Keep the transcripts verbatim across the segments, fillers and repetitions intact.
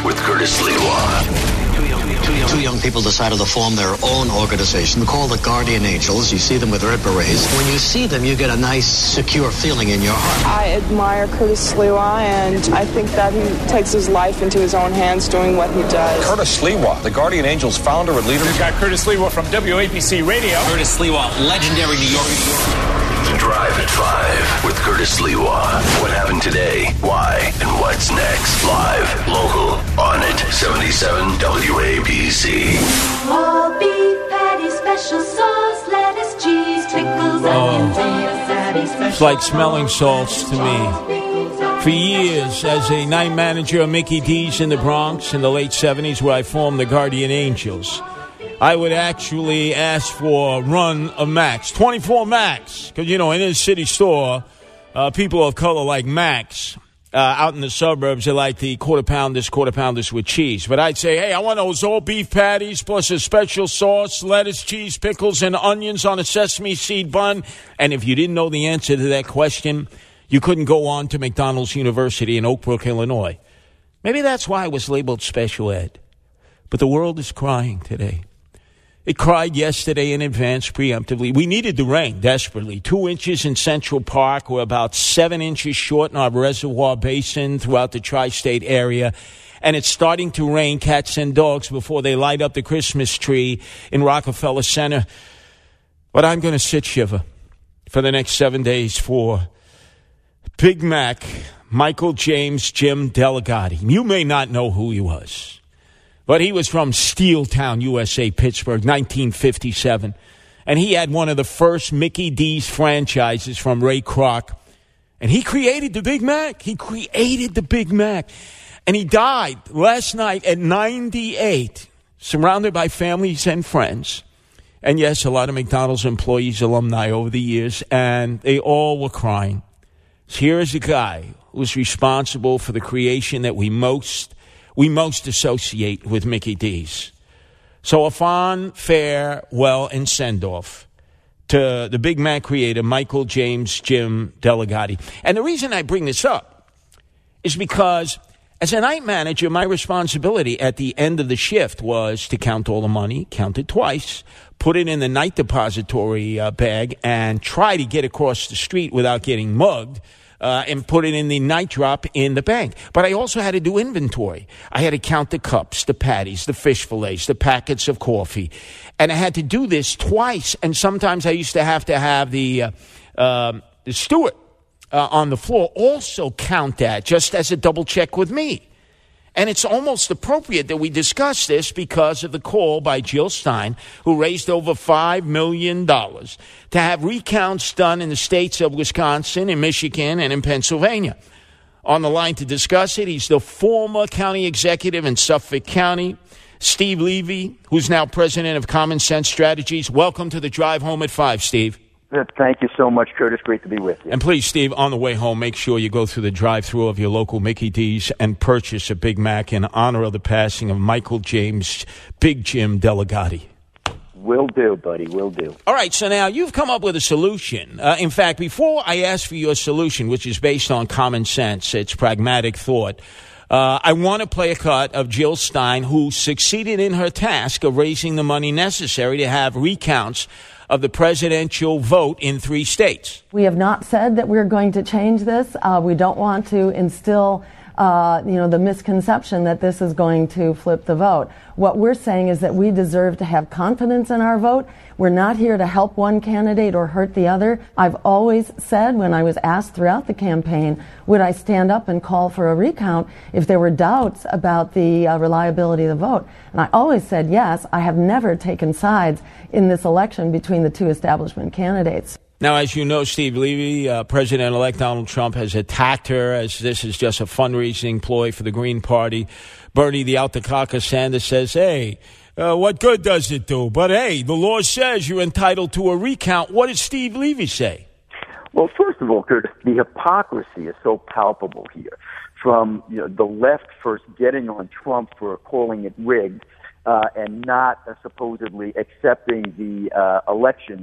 with Curtis Lewa. Two young people decided to form their own organization called the Guardian Angels. You see them with red berets. When you see them, you get a nice, secure feeling in your heart. I admire Curtis Lewa, and I think that he takes his life into his own hands doing what he does. Curtis Lewa, the Guardian Angels founder and leader. We've got Curtis Lewa from W A B C Radio. Curtis Lewa, legendary New York. The Drive at five with Curtis Lewa. What happened today? Why? And what's next? Live, local, on it. seventy-seven W A B C. All beef patty, special sauce, lettuce, cheese, pickles, onions, patty, special. It's like smelling salts to me. For years, as a night manager of Mickey D's in the Bronx in the late seventies, where I formed the Guardian Angels, I would actually ask for a run of Max, twenty-four Max. Because, you know, in a city store, uh, people of color like Max. Uh, out in the suburbs, they like the quarter pounders, quarter pounders with cheese. But I'd say, hey, I want those all beef patties plus a special sauce, lettuce, cheese, pickles, and onions on a sesame seed bun. And if you didn't know the answer to that question, you couldn't go on to McDonald's University in Oak Brook, Illinois. Maybe that's why I was labeled special ed. But the world is crying today. It cried yesterday in advance preemptively. We needed the rain desperately. Two inches in Central Park. We're about seven inches short in our reservoir basin throughout the tri-state area. And it's starting to rain cats and dogs before they light up the Christmas tree in Rockefeller Center. But I'm going to sit shiver for the next seven days for Big Mac, Michael James Jim Delegati. You may not know who he was. But he was from Steeltown, U S A, Pittsburgh, nineteen fifty-seven. And he had one of the first Mickey D's franchises from Ray Kroc. And he created the Big Mac. He created the Big Mac. And he died last night at ninety-eight, surrounded by families and friends. And yes, a lot of McDonald's employees, alumni over the years. And they all were crying. So here is a guy who was responsible for the creation that we most we most associate with Mickey D's. So a fond farewell and send-off to the Big Mac creator, Michael James Jim Delegati. And the reason I bring this up is because as a night manager, my responsibility at the end of the shift was to count all the money, count it twice, put it in the night depository uh, bag, and try to get across the street without getting mugged. Uh, and put it in the night drop in the bank. But I also had to do inventory. I had to count the cups, the patties, the fish fillets, the packets of coffee. And I had to do this twice. And sometimes I used to have to have the, uh, uh, the steward uh, on the floor also count that, just as a double check with me. And it's almost appropriate that we discuss this because of the call by Jill Stein, who raised over five million dollars to have recounts done in the states of Wisconsin, in Michigan, and in Pennsylvania. On the line to discuss it, he's the former county executive in Suffolk County, Steve Levy, who's now president of Common Sense Strategies. Welcome to the Drive Home at five, Steve. Thank you so much, Curtis. Great to be with you. And please, Steve, on the way home, make sure you go through the drive-thru of your local Mickey D's and purchase a Big Mac in honor of the passing of Michael James Big Jim Delegati. Will do, buddy. Will do. All right, so now you've come up with a solution. Uh, in fact, before I ask for your solution, which is based on common sense, it's pragmatic thought, Uh, I want to play a cut of Jill Stein, who succeeded in her task of raising the money necessary to have recounts of the presidential vote in three states. We have not said that we're going to change this. Uh, we don't want to instill Uh, you know, the misconception that this is going to flip the vote. What we're saying is that we deserve to have confidence in our vote. We're not here to help one candidate or hurt the other. I've always said, when I was asked throughout the campaign, would I stand up and call for a recount if there were doubts about the uh, reliability of the vote? And I always said yes. I have never taken sides in this election between the two establishment candidates. Now, as you know, Steve Levy, uh, President-elect Donald Trump has attacked her as this is just a fundraising ploy for the Green Party. Bernie, the Altakaka Sanders, says, hey, uh, what good does it do? But, hey, the law says you're entitled to a recount. What did Steve Levy say? Well, first of all, Curtis, the hypocrisy is so palpable here. From you know, the left first getting on Trump for calling it rigged uh, and not uh, supposedly accepting the uh, election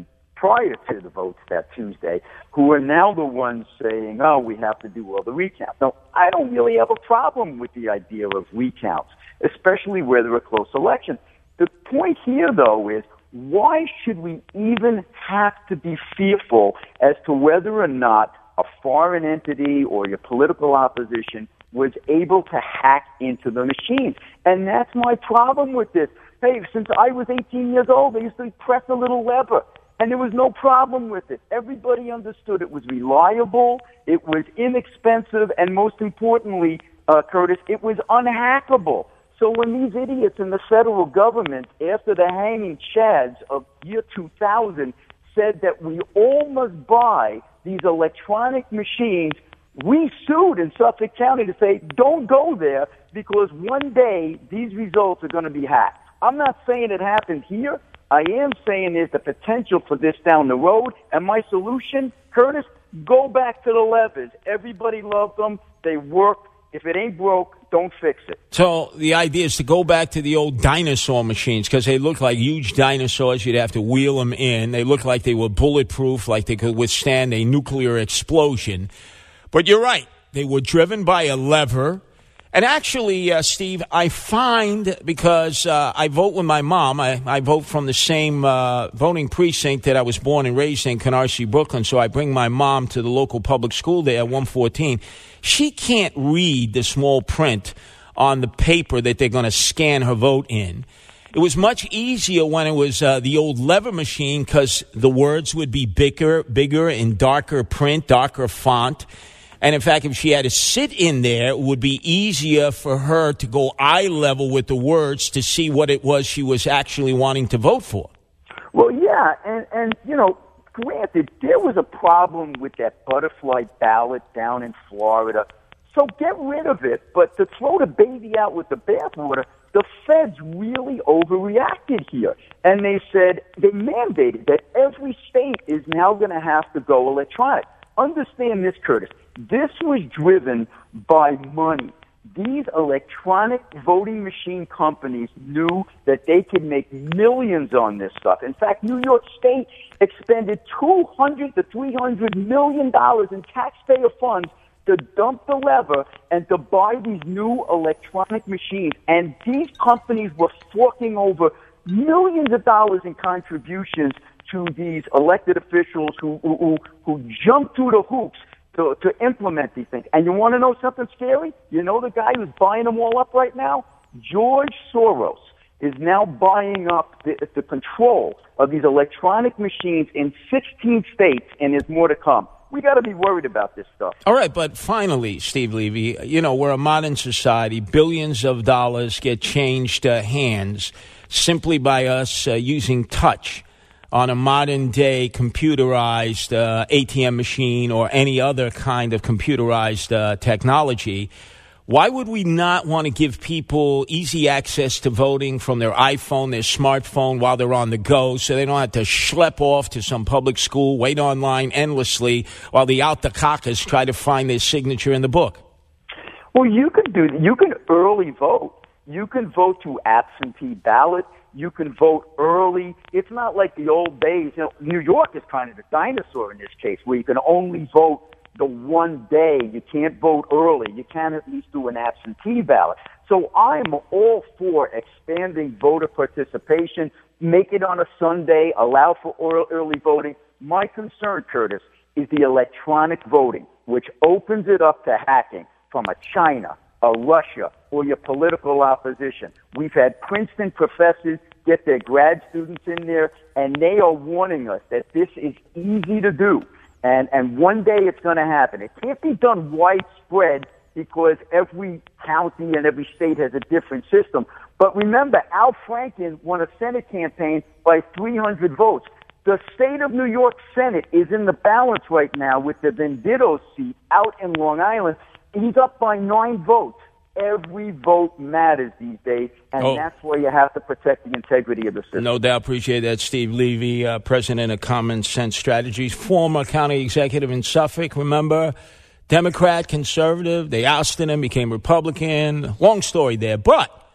prior to the votes that Tuesday, who are now the ones saying, oh, we have to do all the recounts. Now, I don't really have a problem with the idea of recounts, especially where there are close elections. The point here, though, is why should we even have to be fearful as to whether or not a foreign entity or your political opposition was able to hack into the machines? And that's my problem with this. Hey, since I was eighteen years old, they used to press a little lever, and there was no problem with it. Everybody understood it was reliable, it was inexpensive, and most importantly, uh, Curtis, it was unhackable. So when these idiots in the federal government, after the hanging chads of year two thousand, said that we all must buy these electronic machines, we sued in Suffolk County to say, don't go there, because one day these results are going to be hacked. I'm not saying it happened here. I am saying there's the potential for this down the road. And my solution, Curtis, go back to the levers. Everybody loved them. They work. If it ain't broke, don't fix it. So the idea is to go back to the old dinosaur machines, because they look like huge dinosaurs. You'd have to wheel them in. They look like they were bulletproof, like they could withstand a nuclear explosion. But you're right. They were driven by a lever. And actually, uh, Steve, I find, because uh, I vote with my mom, I, I vote from the same uh, voting precinct that I was born and raised in, Canarsie, Brooklyn, so I bring my mom to the local public school there at one fourteen. She can't read the small print on the paper that they're going to scan her vote in. It was much easier when it was uh, the old lever machine, because the words would be bigger, bigger in darker print, darker font. And in fact, if she had to sit in there, it would be easier for her to go eye level with the words to see what it was she was actually wanting to vote for. Well, yeah, and, and you know, granted, there was a problem with that butterfly ballot down in Florida. So get rid of it. But to throw the baby out with the bathwater, the feds really overreacted here. And they said, they mandated that every state is now going to have to go electronic. Understand this, Curtis. This was driven by money. These electronic voting machine companies knew that they could make millions on this stuff. In fact, New York State expended two hundred to three hundred million dollars in taxpayer funds to dump the lever and to buy these new electronic machines. And these companies were forking over millions of dollars in contributions to these elected officials who who, who, who jumped through the hoops to, to implement these things. And you want to know something scary? You know the guy who's buying them all up right now? George Soros is now buying up the, the control of these electronic machines in sixteen states, and there's more to come. We got to be worried about this stuff. All right, but finally, Steve Levy, you know, we're a modern society. Billions of dollars get changed uh, hands simply by us uh, using touch on a modern-day computerized uh, A T M machine or any other kind of computerized uh, technology. Why would we not want to give people easy access to voting from their iPhone, their smartphone, while they're on the go, so they don't have to schlep off to some public school, wait online endlessly while the out-the-cockers try to find their signature in the book? Well, you can do you can early vote. You can vote through absentee ballot. You can vote early. It's not like the old days. You know, New York is kind of a dinosaur in this case, where you can only vote the one day. You can't vote early. You can at least do an absentee ballot. So I'm all for expanding voter participation, make it on a Sunday, allow for early voting. My concern, Curtis, is the electronic voting, which opens it up to hacking from a China, a Russia, or your political opposition. We've had Princeton professors get their grad students in there, and they are warning us that this is easy to do. And, and one day it's going to happen. It can't be done widespread because every county and every state has a different system. But remember, Al Franken won a Senate campaign by three hundred votes. The state of New York Senate is in the balance right now with the Venditto seat out in Long Island. He's up by nine votes. Every vote matters these days, and oh. that's why you have to protect the integrity of the system. No doubt. Appreciate that. Steve Levy, uh, president of Common Sense Strategies, former county executive in Suffolk. Remember, Democrat, conservative. They ousted him, became Republican. Long story there. But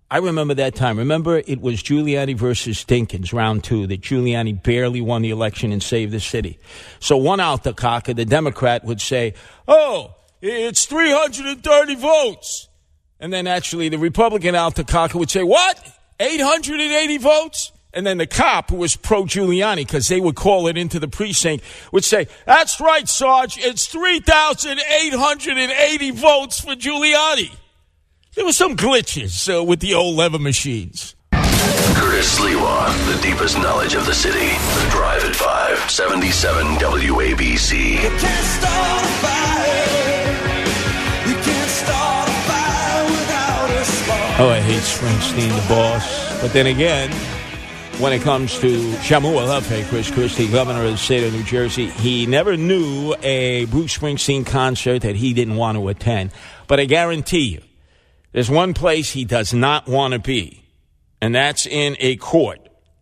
I remember that time. Remember, it was Giuliani versus Dinkins, round two, that Giuliani barely won the election and saved the city. So one Altacaca, the Democrat, would say, oh, it's three hundred thirty votes. And then actually the Republican Altacaca would say, what? eight hundred eighty votes? And then the cop, who was pro-Giuliani, because they would call it into the precinct, would say, that's right, Sarge, it's three thousand eight hundred eighty votes for Giuliani. There were some glitches uh, with the old lever machines. Curtis Sliwa, the deepest knowledge of the city. The Drive at five, seventy-seven W A B C. You can't start a fire. You can't start a fire without a spark. Oh, I hate Springsteen, the boss. But then again, when it comes to Shamu Alafe, Chris Christie, governor of the state of New Jersey, he never knew a Bruce Springsteen concert that he didn't want to attend. But I guarantee you, there's one place he does not want to be, and that's in a court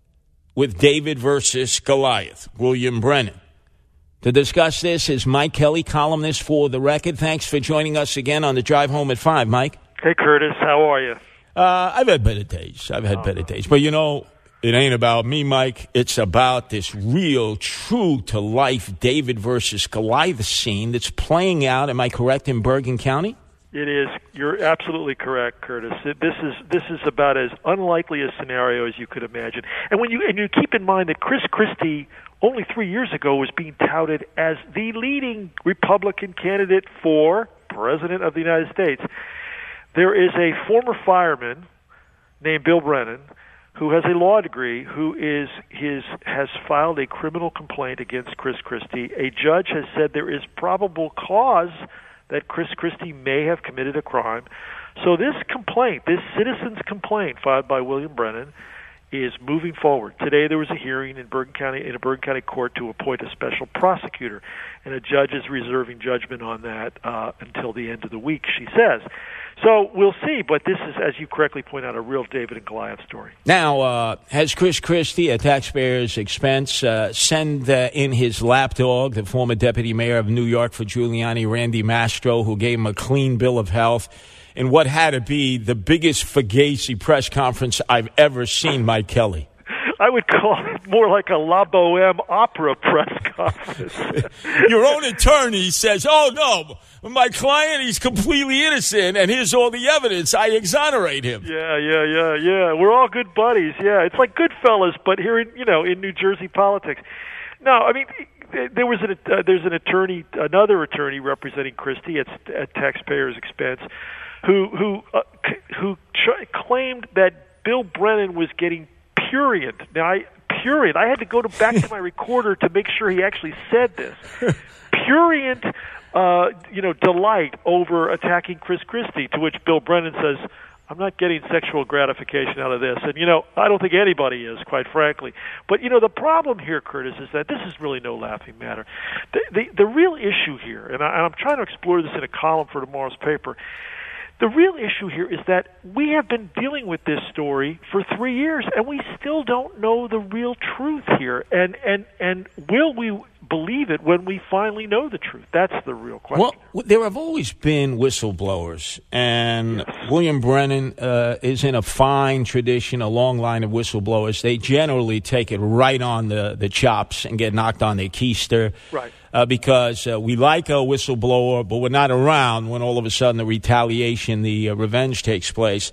with David versus Goliath, William Brennan. To discuss this is Mike Kelly, columnist for The Record. Thanks for joining us again on the Drive Home at five, Mike. Hey, Curtis. How are you? Uh, I've had better days. I've had oh. better days. But, you know, it ain't about me, Mike. It's about this real, true-to-life David versus Goliath scene that's playing out, am I correct, in Bergen County? It is. You're absolutely correct, Curtis. It, this is this is about as unlikely a scenario as you could imagine. And when you and you keep in mind that Chris Christie only three years ago was being touted as the leading Republican candidate for President of the United States. There is a former fireman named Bill Brennan who has a law degree, who is his has filed a criminal complaint against Chris Christie. A judge has said there is probable cause that Chris Christie may have committed a crime. So this complaint, this citizen's complaint filed by William Brennan, is moving forward. Today there was a hearing in Bergen County in a Bergen County court to appoint a special prosecutor, and a judge is reserving judgment on that uh, until the end of the week, she says. So we'll see, but this is, as you correctly point out, a real David and Goliath story. Now, uh, has Chris Christie, at taxpayers' expense, uh, send uh, in his lapdog, the former deputy mayor of New York for Giuliani, Randy Mastro, who gave him a clean bill of health in what had to be the biggest Fugazi press conference I've ever seen, Mike Kelly? I would call it more like a La Boheme opera press conference. Your own attorney says, oh, no, my client, he's completely innocent, and here's all the evidence. I exonerate him. Yeah, yeah, yeah, yeah. We're all good buddies. Yeah, it's like Goodfellas, but here in, you know, in New Jersey politics. No, I mean, there was an, uh, there's an attorney, another attorney representing Christie at, at taxpayers' expense, who who uh, who ch- claimed that Bill Brennan was getting prurient. Now, I, prurient, I had to go to back to my recorder to make sure he actually said this. Prurient, uh, you know, delight over attacking Chris Christie, to which Bill Brennan says, I'm not getting sexual gratification out of this. And, you know, I don't think anybody is, quite frankly. But, you know, the problem here, Curtis, is that this is really no laughing matter. The, the, the real issue here, and, I, and I'm trying to explore this in a column for tomorrow's paper, the real issue here is that we have been dealing with this story for three years, and we still don't know the real truth here. And and, and will we believe it when we finally know the truth? That's the real question. Well, there have always been whistleblowers, and yes. William Brennan uh, is in a fine tradition, a long line of whistleblowers. They generally take it right on the, the chops and get knocked on their keister. Right. Uh, because uh, we like a whistleblower, but we're not around when all of a sudden the retaliation, the uh, revenge takes place.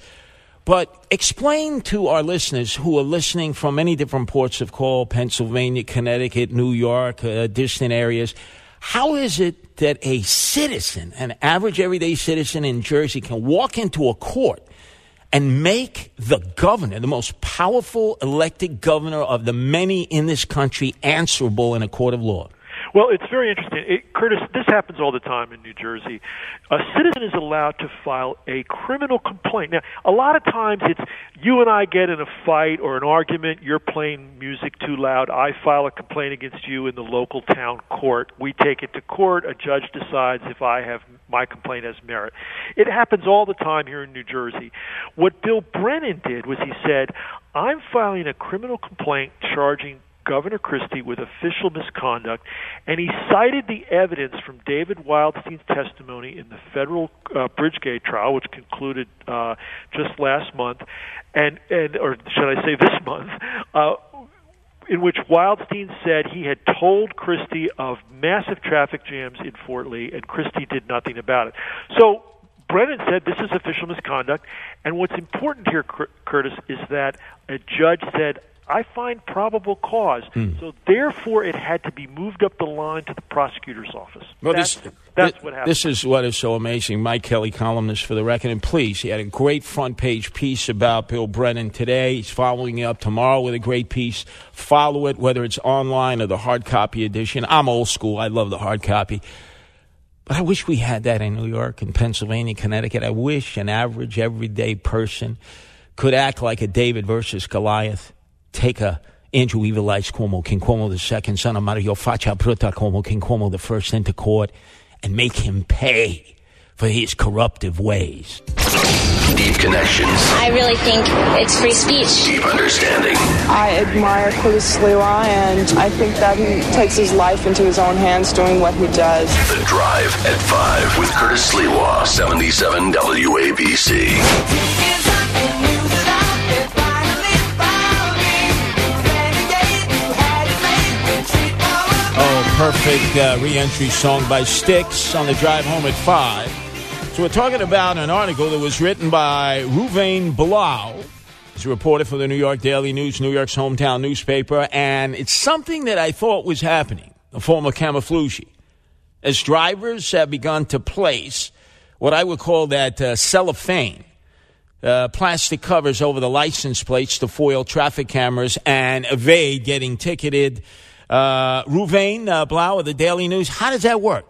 But explain to our listeners who are listening from many different ports of call, Pennsylvania, Connecticut, New York, uh, distant areas, how is it that a citizen, an average everyday citizen in Jersey, can walk into a court and make the governor, the most powerful elected governor of the many in this country, answerable in a court of law? Well, it's very interesting. It, Curtis, this happens all the time in New Jersey. A citizen is allowed to file a criminal complaint. Now, a lot of times it's you and I get in a fight or an argument, you're playing music too loud, I file a complaint against you in the local town court. We take it to court, a judge decides if I have my complaint has merit. It happens all the time here in New Jersey. What Bill Brennan did was he said, I'm filing a criminal complaint charging Governor Christie with official misconduct, and he cited the evidence from David Wildstein's testimony in the federal uh, Bridgegate trial, which concluded uh, just last month, and, and or should I say this month, uh, in which Wildstein said he had told Christie of massive traffic jams in Fort Lee, and Christie did nothing about it. So Brennan said this is official misconduct, and what's important here, Curtis, is that a judge said, I find probable cause. Mm. So therefore, it had to be moved up the line to the prosecutor's office. Well, that's this, that's this, what happened. This is what is so amazing. Mike Kelly, columnist for The Record. And please, he had a great front-page piece about Bill Brennan today. He's following it up tomorrow with a great piece. Follow it, whether it's online or the hard copy edition. I'm old school. I love the hard copy. But I wish we had that in New York and Pennsylvania, Connecticut. I wish an average, everyday person could act like a David versus Goliath. Take a Andrew Evilites Cuomo, King Cuomo the second, son of Mario Faccia Bruta Cuomo, King Cuomo the first, into court and make him pay for his corruptive ways. Deep connections. I really think it's free speech. Deep understanding. I admire Curtis Sliwa, and I think that he takes his life into his own hands doing what he does. The Drive at five with Curtis Sliwa, seventy-seven W A B C. Oh, perfect uh, re-entry song by Styx on the drive home at five. So we're talking about an article that was written by Ruvain Blau. He's a reporter for the New York Daily News, New York's hometown newspaper, and it's something that I thought was happening, a form of camouflage. As drivers have begun to place what I would call that uh, cellophane, uh, plastic covers over the license plates to foil traffic cameras and evade getting ticketed. Uh, Ruvain uh, Blau of the Daily News, how does that work?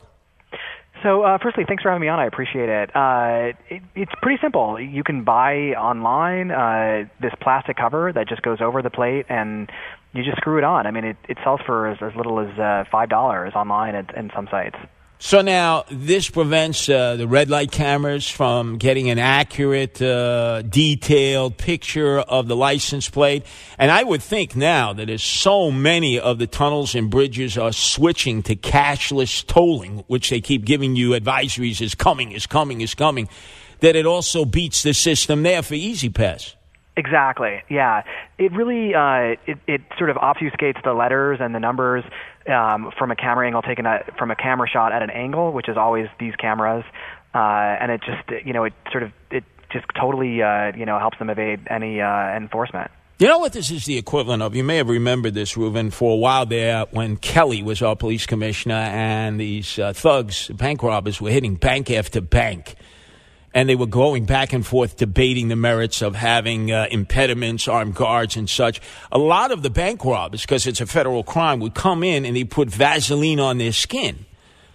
So, uh, firstly, thanks for having me on. I appreciate it. Uh, it. It's pretty simple. You can buy online uh, this plastic cover that just goes over the plate, and you just screw it on. I mean, it, it sells for as, as little as uh, five dollars online at, in some sites. So now this prevents uh, the red light cameras from getting an accurate, uh, detailed picture of the license plate. And I would think now that as so many of the tunnels and bridges are switching to cashless tolling, which they keep giving you advisories is coming, is coming, is coming, that it also beats the system there for Easy Pass. Exactly. Yeah. It really uh, it, it sort of obfuscates the letters and the numbers um, from a camera angle taken at, from a camera shot at an angle, which is always these cameras, uh, and it just you know it sort of it just totally uh, you know helps them evade any uh, enforcement. You know what this is the equivalent of? You may have remembered this, Ruben, for a while there when Kelly was our police commissioner and these uh, thugs, bank robbers, were hitting bank after bank. And they were going back and forth debating the merits of having uh, impediments, armed guards, and such. A lot of the bank robbers, because it's a federal crime, would come in and they put Vaseline on their skin.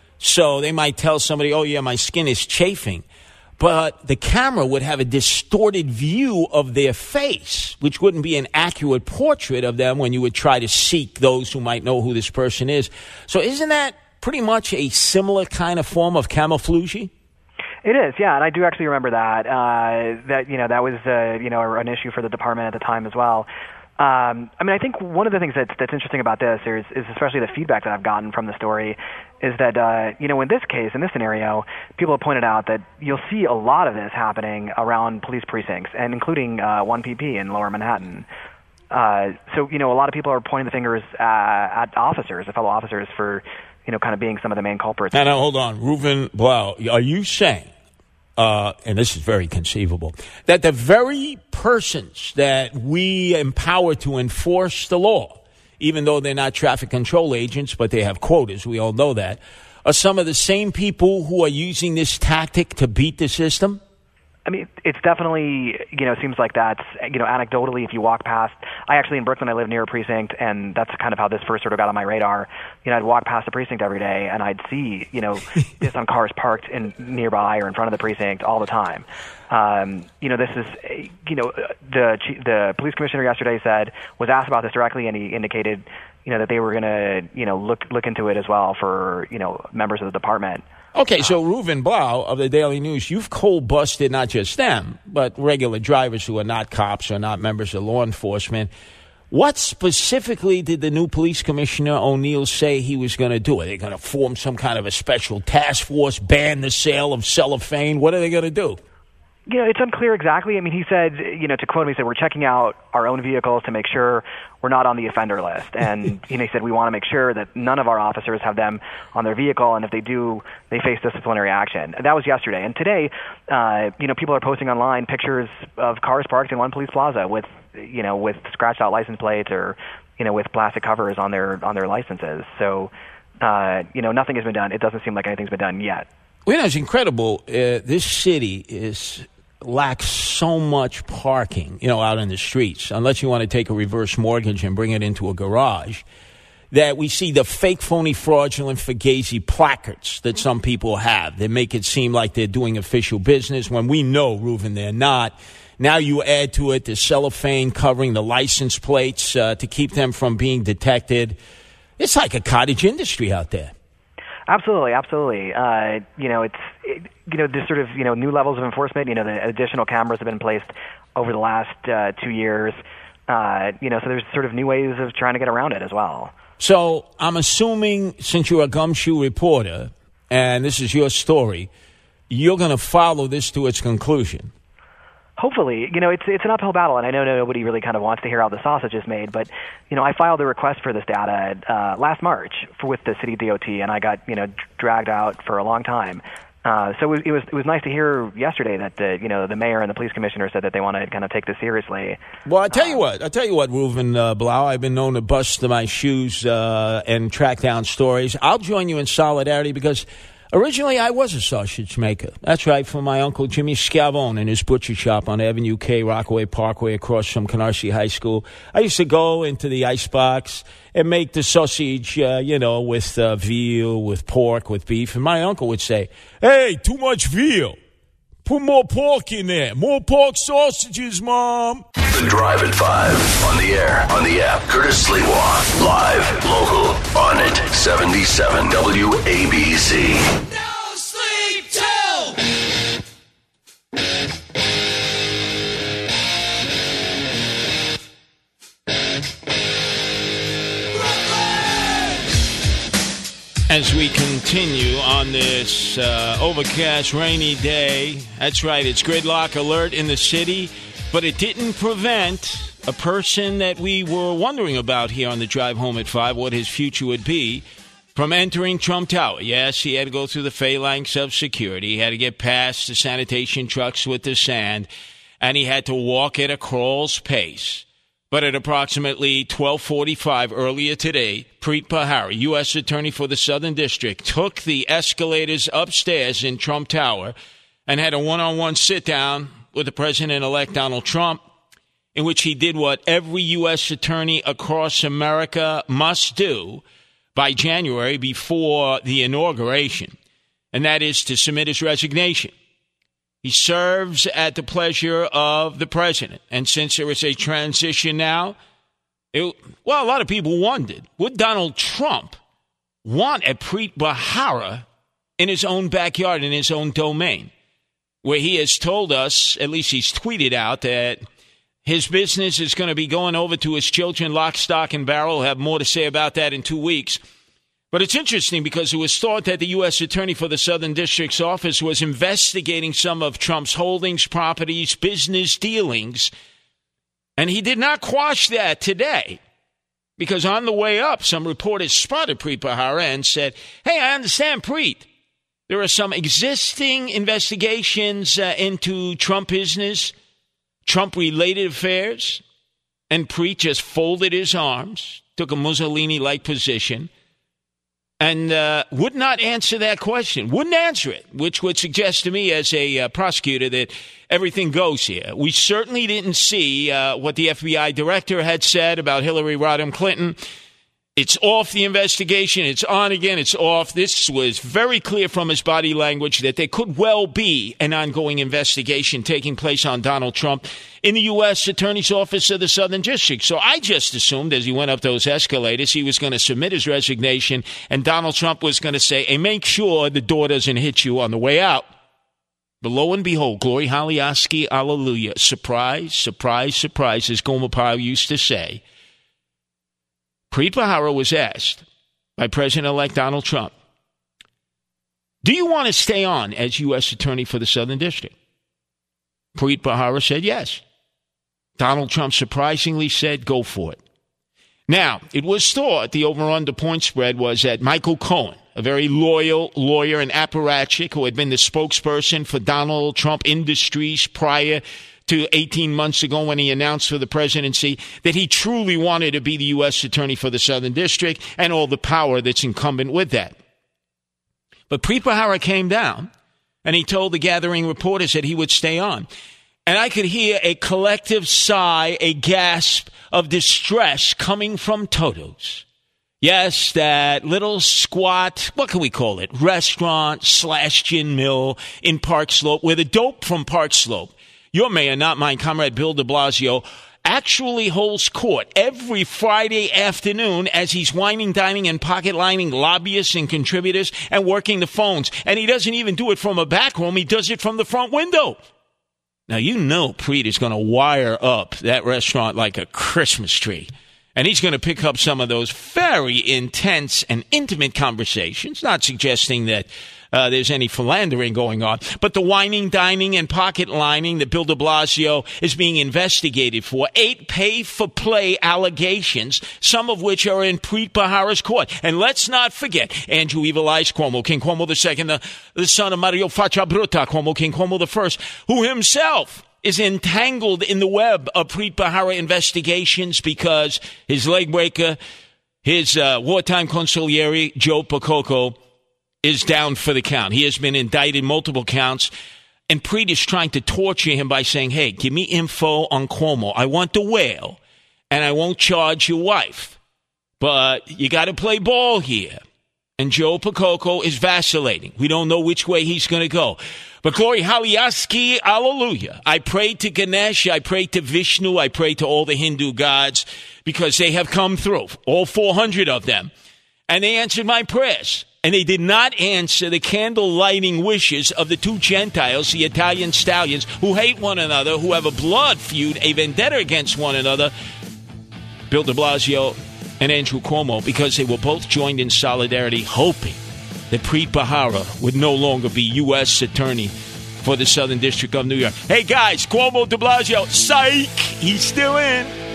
So they might tell somebody, oh, yeah, my skin is chafing. But the camera would have a distorted view of their face, which wouldn't be an accurate portrait of them when you would try to seek those who might know who this person is. So isn't that pretty much a similar kind of form of camouflage? It is, yeah, and I do actually remember that. Uh, that you know that was uh, you know an issue for the department at the time as well. Um, I mean, I think one of the things that's that's interesting about this is, is especially the feedback that I've gotten from the story is that uh, you know in this case, in this scenario, people have pointed out that you'll see a lot of this happening around police precincts, and including uh, one P P in Lower Manhattan. Uh, so you know a lot of people are pointing the fingers uh, at officers, at fellow officers, for you know, kind of being some of the main culprits. Now, now hold on. Ruvain Blau, are you saying, uh, and this is very conceivable, that the very persons that we empower to enforce the law, even though they're not traffic control agents, but they have quotas, we all know that, are some of the same people who are using this tactic to beat the system? I mean, it's definitely, you know, seems like that's, you know, anecdotally, if you walk past, I actually, in Brooklyn, I live near a precinct, and that's kind of how this first sort of got on my radar. You know, I'd walk past the precinct every day, and I'd see, you know, this on cars parked in nearby or in front of the precinct all the time. Um, you know, this is, you know, the the police commissioner yesterday said, was asked about this directly, and he indicated, you know, that they were going to, you know, look look into it as well for, you know, members of the department. Okay, so Ruvain Blau of the Daily News, you've cold busted not just them, but regular drivers who are not cops or not members of law enforcement. What specifically did the new police commissioner O'Neill say he was going to do? Are they going to form some kind of a special task force, ban the sale of cellophane? What are they going to do? You know, it's unclear exactly. I mean, he said, you know, to quote him, he said, we're checking out our own vehicles to make sure we're not on the offender list. And, you know, he said, we want to make sure that none of our officers have them on their vehicle, and if they do, they face disciplinary action. And that was yesterday. And today, uh, you know, people are posting online pictures of cars parked in one police plaza with, you know, with scratched out license plates or, you know, with plastic covers on their on their licenses. So, uh, you know, nothing has been done. It doesn't seem like anything's been done yet. Well, you know, it's incredible. Uh, this city is lacks so much parking, you know, out in the streets, unless you want to take a reverse mortgage and bring it into a garage, that we see the fake, phony, fraudulent, fugazi placards that some people have that make it seem like they're doing official business when we know, Reuven, they're not. Now you add to it the cellophane covering the license plates uh, to keep them from being detected. It's like a cottage industry out there. Absolutely, absolutely. Uh, you know, it's it, you know there's sort of you know new levels of enforcement. You know, the additional cameras have been placed over the last uh, two years. Uh, you know, so there's sort of new ways of trying to get around it as well. So I'm assuming, since you're a gumshoe reporter and this is your story, you're going to follow this to its conclusion. Hopefully, you know, it's it's an uphill battle, and I know nobody really kind of wants to hear how the sausage is made, but, you know, I filed a request for this data uh, last March for, with the city D O T, and I got, you know, dragged out for a long time. Uh, so it was it was nice to hear yesterday that the you know the mayor and the police commissioner said that they want to kind of take this seriously. Well, I tell you what, I tell you what, Reuven uh, Blau, I've been known to bust my shoes uh, and track down stories. I'll join you in solidarity because originally I was a sausage maker. That's right, for my uncle Jimmy Scavone and his butcher shop on Avenue K, Rockaway Parkway, across from Canarsie High School. I used to go into the icebox and make the sausage, uh, you know, with uh, veal, with pork, with beef. And my uncle would say, hey, too much veal. Put more pork in there. More pork sausages, Mom. The Drive at five. On the air, on the app. Curtis Sliwa. Live, local, on it. seventy-seven W A B C. No sleep till. As we continue on this uh, overcast, rainy day, that's right, it's gridlock alert in the city, but it didn't prevent a person that we were wondering about here on the drive home at five, what his future would be, from entering Trump Tower. Yes, he had to go through the phalanx of security. He had to get past the sanitation trucks with the sand, and he had to walk at a crawl's pace. But at approximately twelve forty-five earlier today, Preet Bharara, U S Attorney for the Southern District, took the escalators upstairs in Trump Tower and had a one-on-one sit-down with the President-elect Donald Trump, in which he did what every U S attorney across America must do by January before the inauguration, and that is to submit his resignation. He serves at the pleasure of the president. And since there is a transition now, it, well, a lot of people wondered, would Donald Trump want a Preet Bharara in his own backyard, in his own domain, where he has told us, at least he's tweeted out, that his business is going to be going over to his children, lock, stock, and barrel. We'll have more to say about that in two weeks. But it's interesting because it was thought that the U S Attorney for the Southern District's office was investigating some of Trump's holdings, properties, business dealings. And he did not quash that today because on the way up, some reporters spotted Preet Bharara and said, hey, I understand, Preet. There are some existing investigations uh, into Trump business, Trump-related affairs. And Preet just folded his arms, took a Mussolini-like position, and uh, would not answer that question, wouldn't answer it, which would suggest to me as a uh, prosecutor that everything goes here. We certainly didn't see uh, what the F B I director had said about Hillary Rodham Clinton. It's off the investigation. It's on again. It's off. This was very clear from his body language that there could well be an ongoing investigation taking place on Donald Trump in the U S Attorney's Office of the Southern District. So I just assumed as he went up those escalators, he was going to submit his resignation and Donald Trump was going to say, hey, make sure the door doesn't hit you on the way out. But lo and behold, glory, hallelujah, hallelujah. Surprise, surprise, surprise, as Gomer Pyle used to say. Preet Bharara was asked by President-elect Donald Trump, do you want to stay on as U S Attorney for the Southern District? Preet Bharara said yes. Donald Trump surprisingly said go for it. Now, it was thought the over-under point spread was that Michael Cohen, a very loyal lawyer and apparatchik who had been the spokesperson for Donald Trump Industries prior to eighteen months ago when he announced for the presidency that he truly wanted to be the U S Attorney for the Southern District and all the power that's incumbent with that. But Preet Bharara came down and he told the gathering reporters that he would stay on. And I could hear a collective sigh, a gasp of distress coming from Toto's. Yes, that little squat, what can we call it, restaurant slash gin mill in Park Slope, where the dope from Park Slope, your mayor, not mine, Comrade Bill de Blasio, actually holds court every Friday afternoon as he's whining, dining, and pocket-lining lobbyists and contributors and working the phones. And he doesn't even do it from a back room. He does it from the front window. Now, you know Preet is going to wire up that restaurant like a Christmas tree. And he's going to pick up some of those very intense and intimate conversations, not suggesting that uh, there's any philandering going on. But the whining, dining, and pocket lining that Bill de Blasio is being investigated for, eight pay-for-play allegations, some of which are in Preet Bharara's court. And let's not forget Andrew Evil Eyes Cuomo, King Cuomo the Second, the, the son of Mario Faccia Bruta Cuomo, King Cuomo the First, who himself is entangled in the web of Preet Bharara investigations because his leg breaker, his uh, wartime consigliere, Joe Percoco, is down for the count. He has been indicted multiple counts, and Preet is trying to torture him by saying, hey, give me info on Cuomo. I want the whale, and I won't charge your wife. But you got to play ball here. And Joe Percoco is vacillating. We don't know which way he's going to go. But glory, hallelujah, hallelujah. I pray to Ganesh, I pray to Vishnu, I pray to all the Hindu gods because they have come through, all four hundred of them. And they answered my prayers. And they did not answer the candle-lighting wishes of the two Gentiles, the Italian stallions, who hate one another, who have a blood feud, a vendetta against one another, Bill de Blasio and Andrew Cuomo, because they were both joined in solidarity, hoping that Preet Bharara would no longer be U S Attorney for the Southern District of New York. Hey, guys, Cuomo de Blasio, psych, he's still in.